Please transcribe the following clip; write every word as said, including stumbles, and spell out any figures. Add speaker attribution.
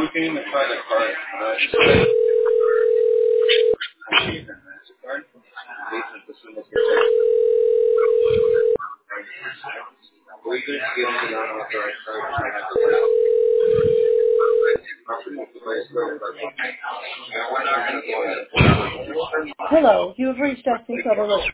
Speaker 1: can even try the card. Uh, card. As soon as you're or even if you get into the unauthorized card, you have to like, we're not going to go ahead.
Speaker 2: Hello, you have reached S C Federal